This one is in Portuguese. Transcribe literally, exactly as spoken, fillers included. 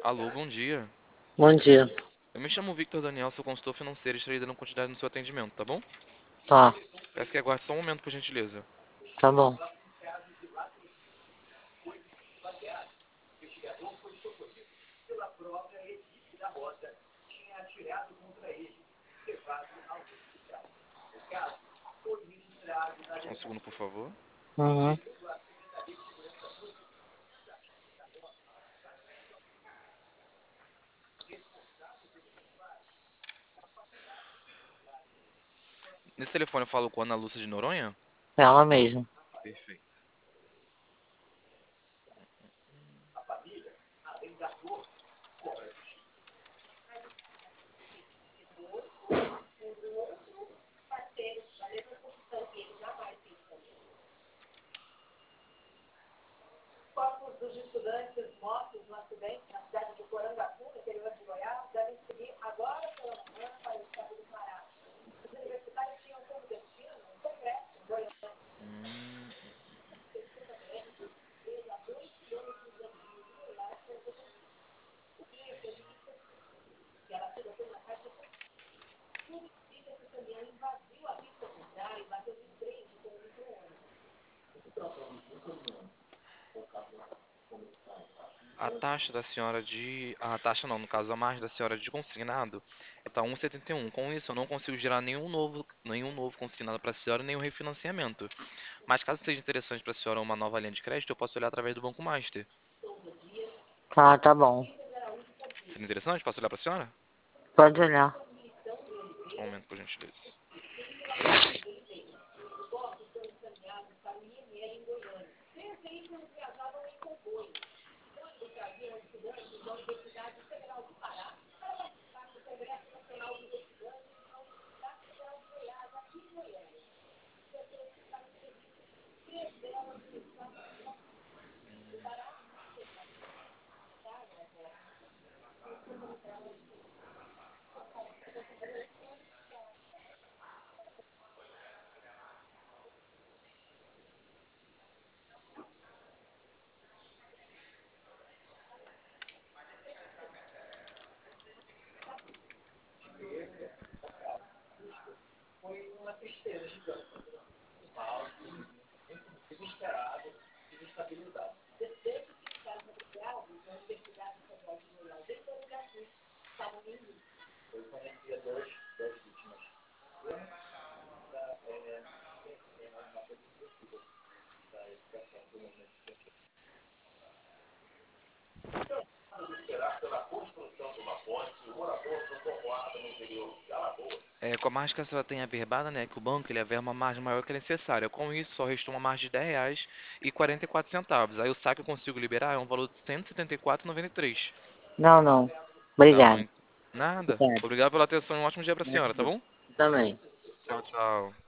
Alô, bom dia. Bom dia. Eu me chamo Victor Daniel, sou consultor financeiro e estarei dando quantidade no seu atendimento, tá bom? Tá, Peço que aguarde só um momento, por gentileza. tá bom. Só um segundo, por favor. Uhum. Nesse telefone eu falo com a Ana Lúcia de Noronha? Ela mesma. Perfeito. Hum, a taxa da senhora de... A taxa não, no caso, a margem da senhora de consignado é tá um vírgula setenta e um. Com isso, eu não consigo gerar nenhum novo, nenhum novo consignado para a senhora, nenhum refinanciamento. Mas caso seja interessante para a senhora uma nova linha de crédito, eu posso olhar através do Banco Master. Tá, tá bom. Seria interessante? Posso olhar para a senhora? Pode olhar. Só um momento, por gentileza. É, com a margem que a senhora tem averbada, né, que o banco ele averba uma margem maior que a necessária. Com isso, só restou uma margem de dez reais e quarenta e quatro centavos. Aí o saque que eu consigo liberar é um valor de cento e setenta e quatro e noventa e três. Não, não. Tá bom, Obrigado. então. Nada. Obrigado. Obrigado pela atenção e um ótimo dia pra senhora, tá bom? Também. Tchau, tchau.